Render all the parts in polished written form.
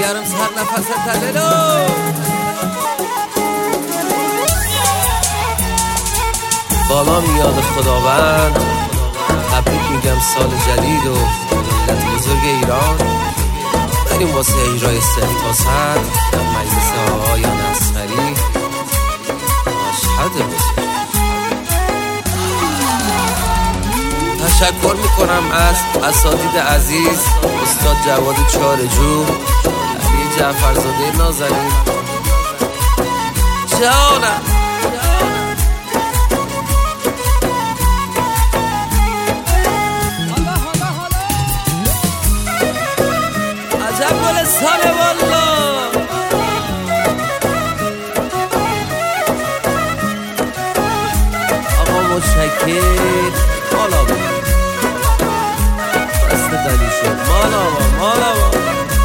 گرم سر نفس تللو بالا میاد خداوند. تبریک میگم سال جدید و ملت بزرگ ایران. بریم واسه اجرای 0 تا 100 در مجلس آقایان اصغری. مشهد بزرگ. تشکر میکنم از اساتید عزیز، استاد جواد چارجو، علی جعفرزاده نازنین جانم. عجب گلستانه والا. آقا متشکر. مالا با دست دلی شد. مالا با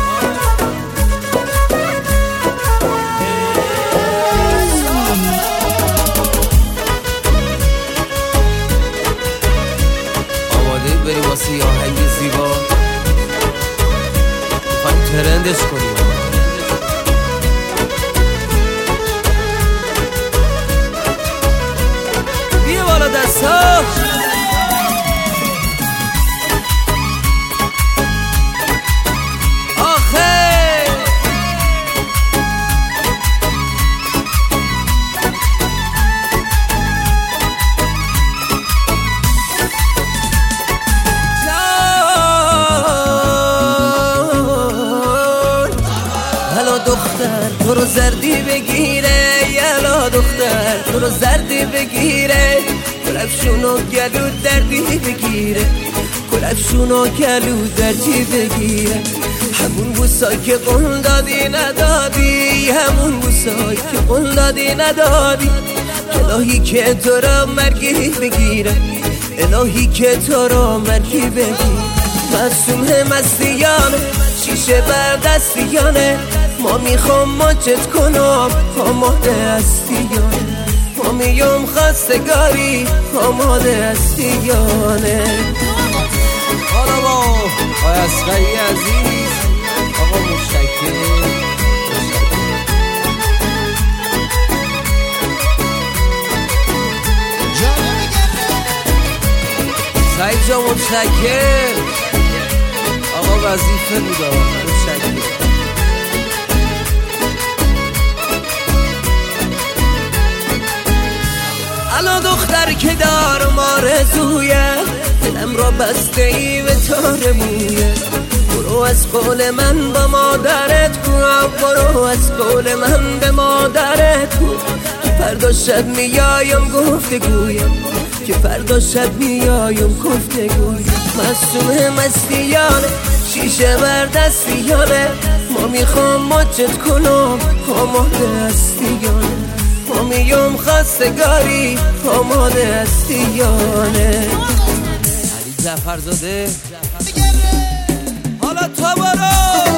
آماده بریم واسه یه آهنگ زیبا. میخوایم ترندش کنیم. بیا بالا دستا. دختر تو رو زردی بگیره، یلا دختر تو رو زردی بگیره، کلفشونو گلو دردی بگیره، کلفشونو گلو دردی بگیره. همون بوسایی که قول دادی ندادی، همون بوسایی که قول دادی ندادی. الهی که تو را مرگی بگیره، الهی که تو را مرگی بگیره. معصومه مستیانه، شیشه بر دستیانه، ما میخوام ماچت کنم آماده هستیانه، ما میام خواستگاری آماده هستیانه. حالا با آقای اصغری عزیز، آقا متشکر. سعید جا متشکر. آقا وظیفه بوده. متشکر. الان دختر که دارم آرزویه، دلم را بسته ای به تار مویه. برو از قول من با مادرت گو، برو از قول من به مادرت گو، که فردا شب میایم گفتگویم، که فردا شب میایم گفتگویم. معصومه مستیانه، شیشه بر دستیانه، ما میخوام ماچت کنم آماده هستیانه، ما میام خواستگاری آماده هستیانه. علی جعفرزاده. حالا تو برو.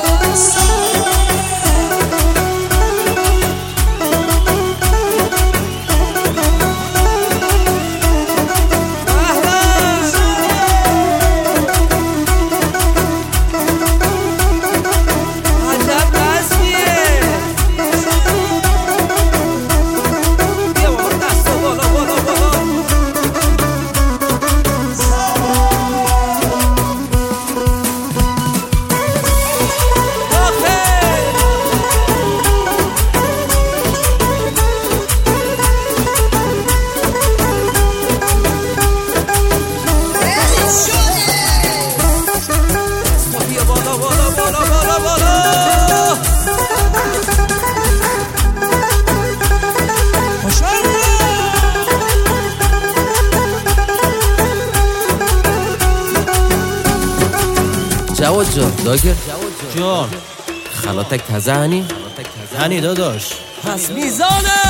جواد جان داگر جان خلاتک تازه هنی؟ هنی داداش پس میزانه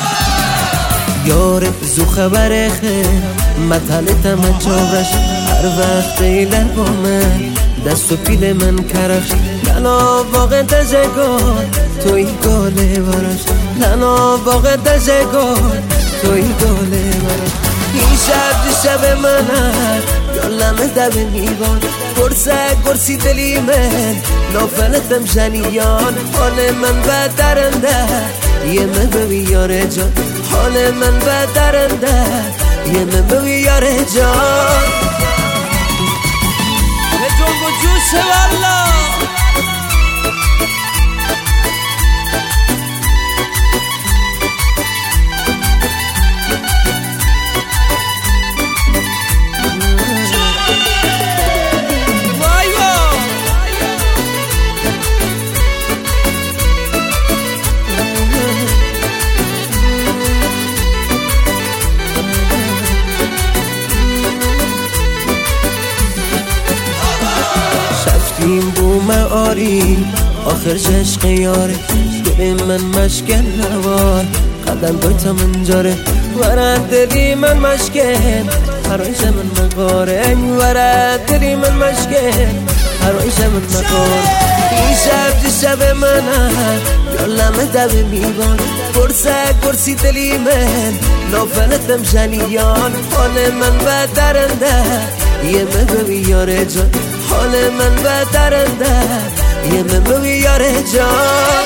یار زو خبر خیر مطلتم چابرش هر وقت ایلر با من دست و پیل من کرخش لنا واقع دزگار توی گاله براش لنا واقع دزگار توی گاله براش این شب منه یالمه دب نیوان گرسی دلی من نافلتم جنیان حال من بدرنده یه من بیاره جان حال من بدرنده یه من بیاره جان به جنگ و جوش والله این بوم آری آخر عشق یاره دل من مشکل نوار قدم دوتا منجاره ورد دلی من مشکل هرایش من مقاره ورد دلی من مشکل هرایش من مقاره این شب منه یالمه دب میوان گرسی دلی من نافلتم جنیان حال من بدرنده یه من بیاره جان حال من بدرنده یه من بیاره جان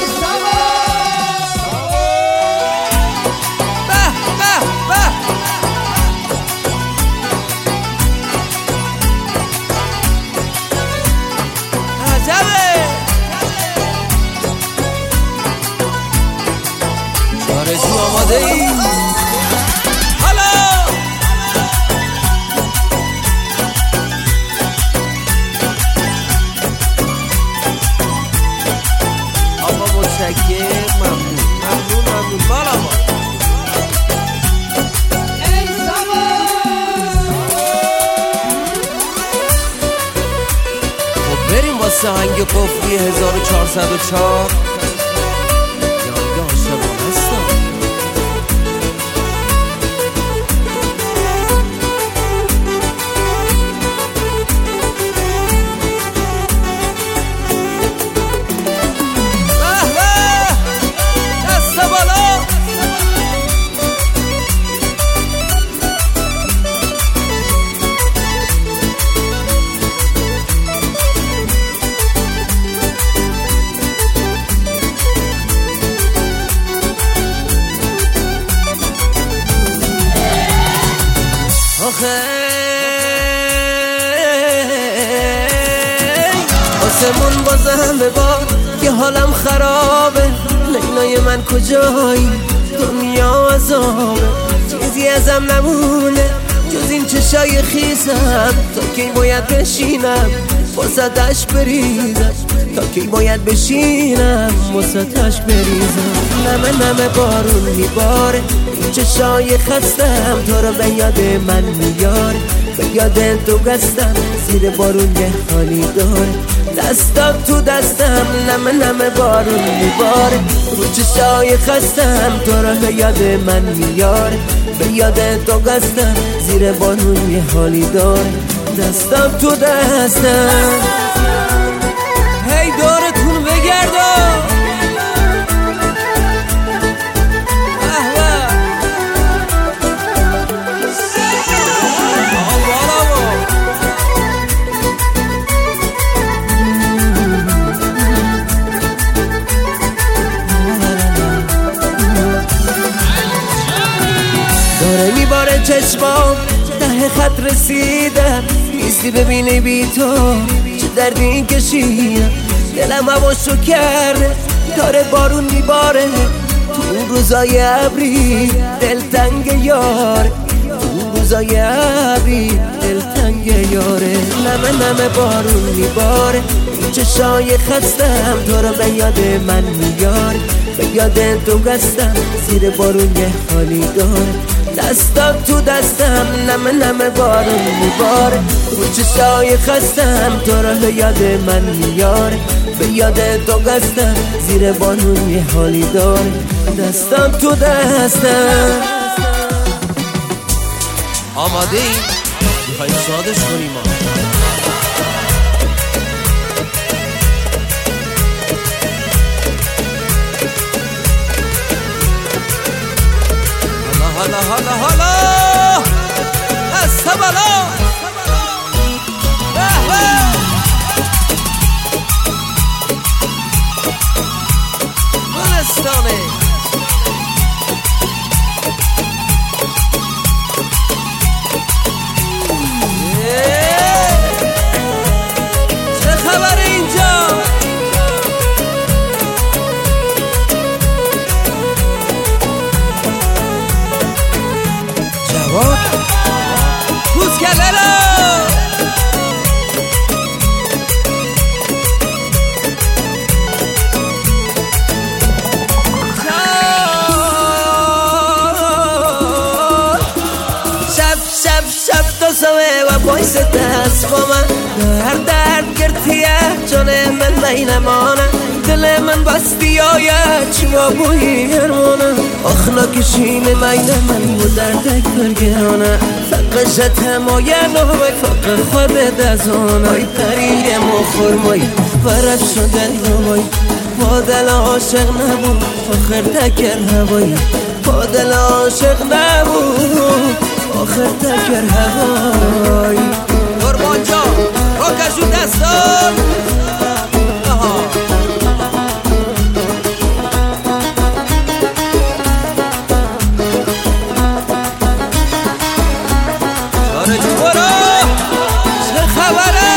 عجبه آرزو آماده ای ممنون بالا ما خب بریم واسه هنگ قفلی 1404 یاد عاشقان هستم آسمون بازم ببار که حالم خرابه لیلای من کجایی دنیا عذابه چیزی ازم نمونه جز این چشای خیزم تا کی باید بشینم واسطش بریزم تا کی باید بشینم واسطش بریزم نمه بارون میباره این چشای خستم تو رو به یاد من میاره به یاد تو گستم زیر بارون یه حالی داره دستم تو دستم نمه بارون میباره رو چشای خستم تو رو به یاد من میاره به یاد تو گستم زیر بارون یه حالی داره دستم تو دستم هی دورتون بگردم داره میباره چشمام ته خط رسیدم نیستی ببینی بی تو چه دردی این کشیدم دلم هواشو کرده داره بارون میباره تو اون روزای ابری دلتنگ یاره تو اون روزای ابری دلتنگ یاره نمه بارون میباره این چشای خستم تو رو به یاد من میاره به یاد تو گستم زیر بارون یه حالی داره دستم تو دستم نمه بارون میباره رو چشای خستم تو رو به یاد من میاره به یاد تو گستم زیر بارون یه حالی داره دستم تو دستم آماده ای؟ میخواییم شادش کنیم حالا دست بالا گلستانه چه خبر اینجا جواد پوز کرده رو شب تا صبح و باعث دست با من درد گرتیه جان من بینمانه دل من بستی آید چما بویی هرمانه آخنا کشیم مین من و دردک برگرانه فقشت همایه نوبک فقر خود دزانه ای پریه مخور مایی برف شده نوبایی با دل عاشق نبود آخر تکر هوایی با دل عاشق نبود آخر تکر هوایی قربان جا راکشون دستان داره جو برا چه خبره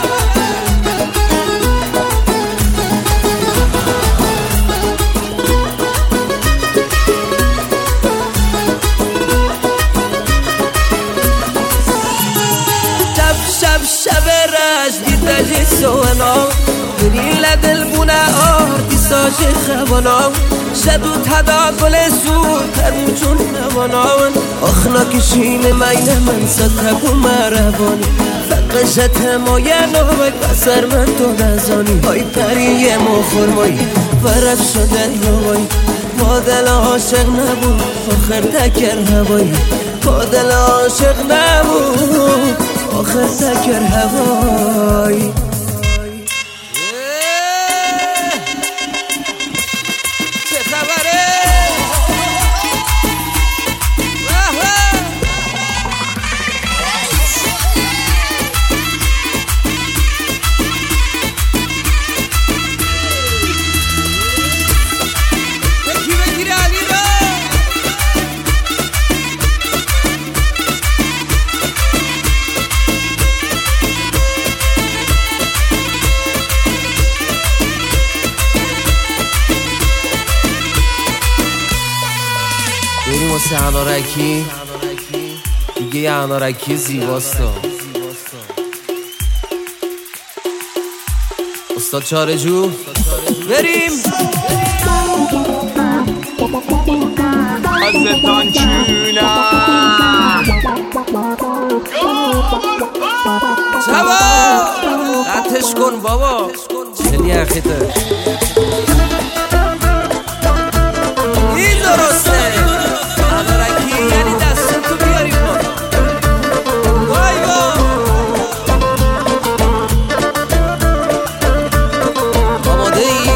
شب رش دیدجی سوانا برین لدل بونه آرتیساج خوانا شدو تدا گل سود ترموچون نواناون آخنا کشین مین من ستبو مربانی فقشت همایه نوبک بسر من تو دزانی های پریه مخور مایی برف شده نوایی با دل عاشق نبود آخر تکر هوایی با دل عاشق نبود آخر تکر هوایی چه خبره یکی بگیره علی را بریم واسه انارکی دیگه یه انارکی زیباستا استاد چارجو بریم ازتان چونم شبا قطعش کن بابا خیلی اخیته این درسته انارکی یعنی دستون تو بیاری بالا وای وای آماده ای؟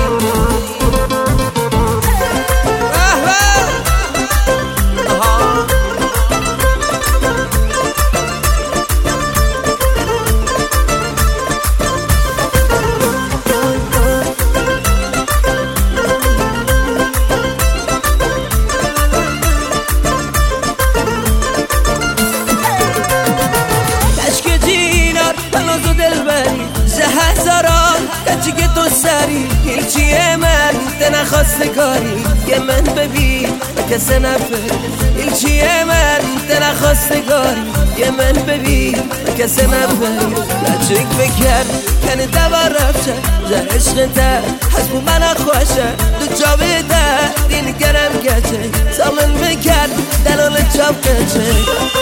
هیچیه من نخواستگاری یه من ببین کسی نفر هیچیه من نخواستگاری یه من ببین کسی نفر لچک بکر کنی دوار رفشه جا عشق در حسبو من خوشه دو جا بیده دین گرم گچه سامن بکر دلال چاپ گچه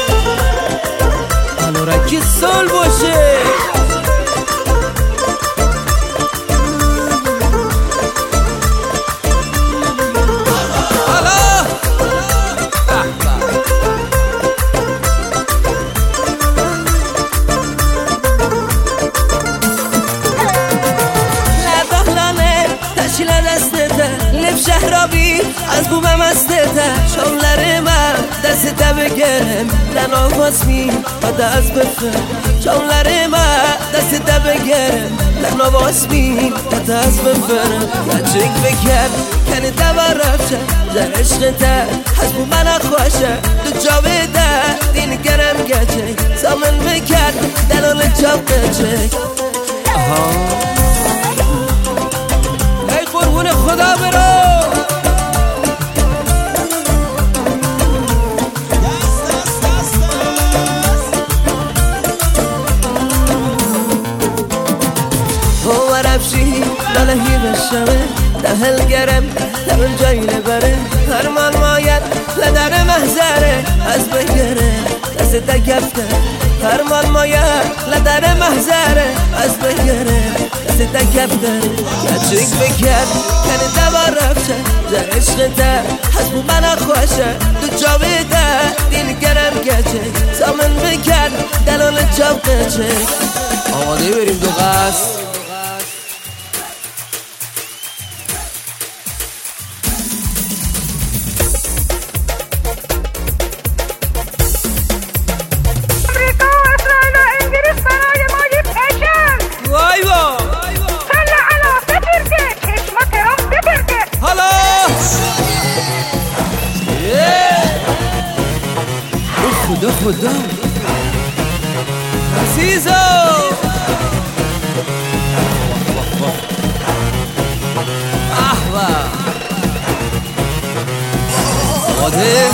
انارکی سال باشه شهرابی از بومم استته شامlarıma deste بگرم لن آواز می از بفرم شامlarıma deste بگرم لن آواز می از بفرم گچک بکر کنی دوا رفته در عشقته از بومن خوشه دو جاوه ده دین گرم گچک سامن بکر دلال جاب گچک ای قربون خدا برو ورفشی دلهی بشمه دهل گرم دهل جایی نبره هرمان ماید لدر محضره از بگره دست دگفته هرمان ماید لدر محضره از بگره دست دگفته گچک بکر کنی دوا رفته در عشقته حسبو من خوشه دو جاوه ده دین گرم گچک سامن بکر دلال جاب گچک آماده بریم دو قصد خدا عزیزو احوا آده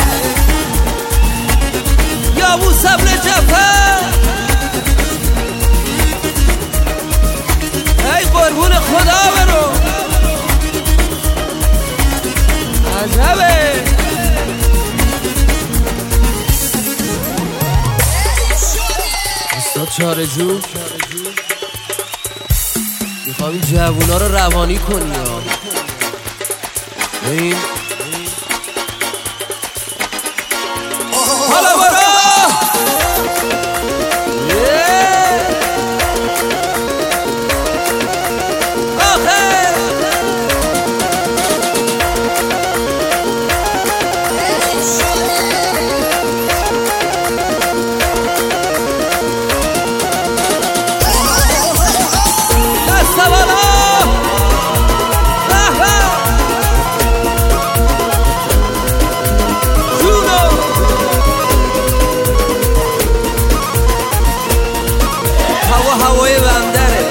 یا ابو صبر جفر ای قربون خدا برو عجبه چاره جو میخوام این جوونا رو روانی کنی بریم حالا برو هوای بندره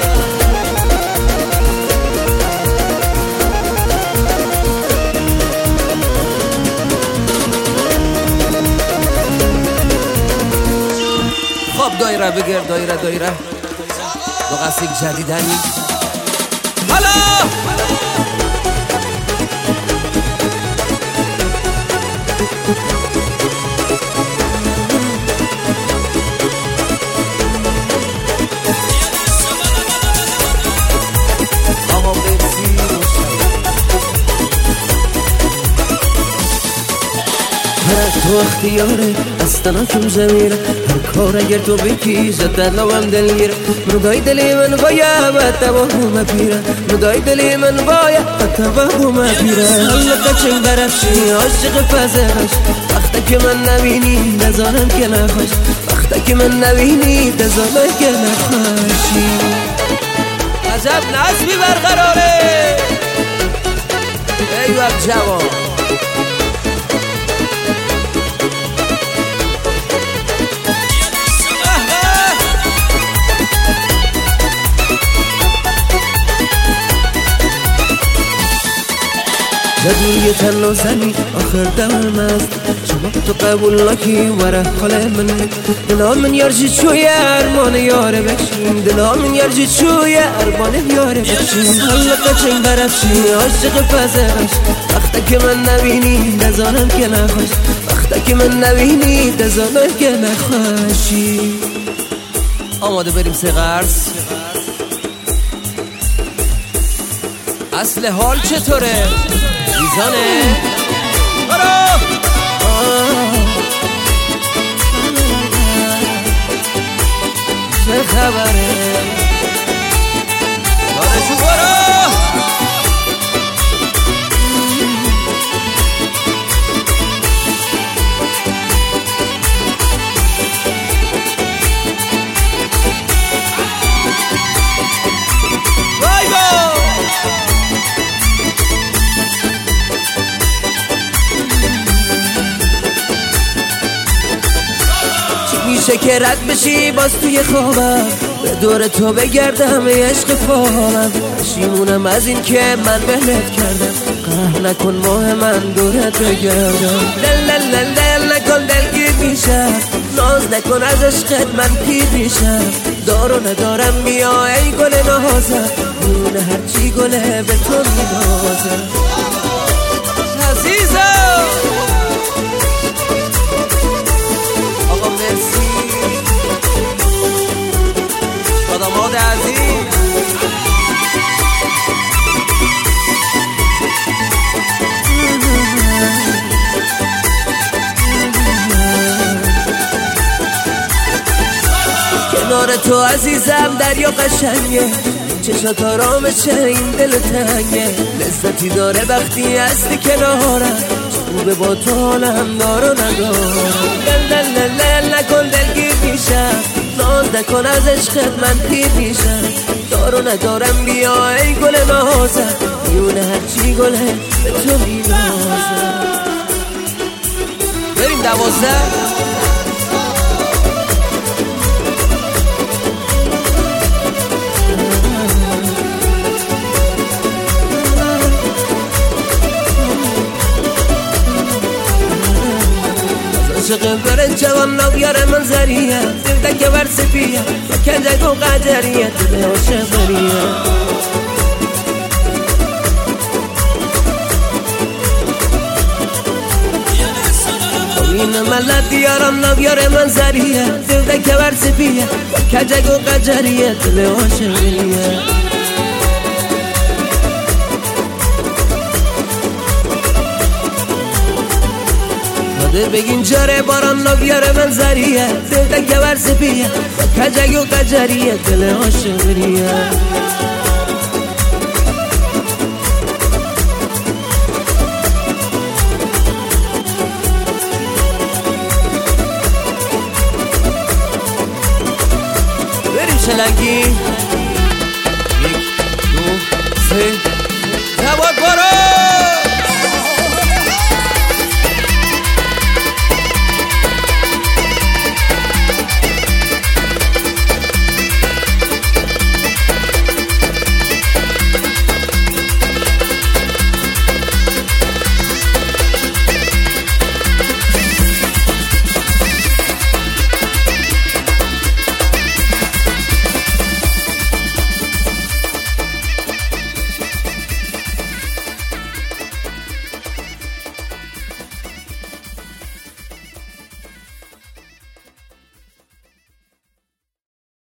خب دایره بگیر دایره دو قصد جدیدنی حالا تو اختیاره اصلا کم زمیره هر کار اگر تو بکی زد لوام دلگیره ندای دلی من باید بتوهم پیره ندای دلی من باید بتوهم پیره حالا قچنگ برفشی عاشق فزهش وقتا که من نبینی نزارم که نخوش وقتا که من نبینی نزارم که نخوشی عجب نظمی برقراره ای وقت جوان جدوی تن و زنی آخر دم است شما تو قبول نکی وره خاله من دلا من یارجی چوی ارمان یاره بکشیم دلا من یارجی چوی ارمان یاره بکشیم حالا قچنگ برفشی عاشق فزهش وقتا که من نبینی نزانم که نخوش وقتا که من نبینی نزانم که نخوشی آماده بریم سه قرص اصل حال چطوره؟ میزانه برو چه خبره بارشو برو که رد بشی باز توی خوابم، به دور تو بگردم عشق فامم، پشیمونم از این که من ولت کردم، قهر نکن ماه من دورت بگردم. دل نکن دلگیر میشم، ناز نکن از عشقت من پیر میشم، دارو ندارم بیا ای گل نازم، میونه هرچی گله به تو مینازم. عزیزم آقا مرسی داماد عزیز. کنار تو عزیزم دریا قشنگه، چشات آرامشه این دل تنگه، لذتی داره وقتی هستی کنارم، خوبه با تو حالم دارو ندارم. دل نکن دلگیر میشم، ناز نکن از عشقت من پیر میشم، دارو ندارم بیا ای گل نازم، میونه هرچی گله به تو مینازم. بریم 12. عاشق برن جوان نویار منظریه، دل که بر سپیه و کنجگ و قجریه، دل عاشق بریه. این ملت دیارم نویار منظریه، دل که بر سپیه و کنجگ و قجریه، دل عاشق بریه. بگین جاره باران نویار منظریه، دل که بر سپیه کجگ و قجریه، دل عاشق بریه. بریم شلنگی 1 2 3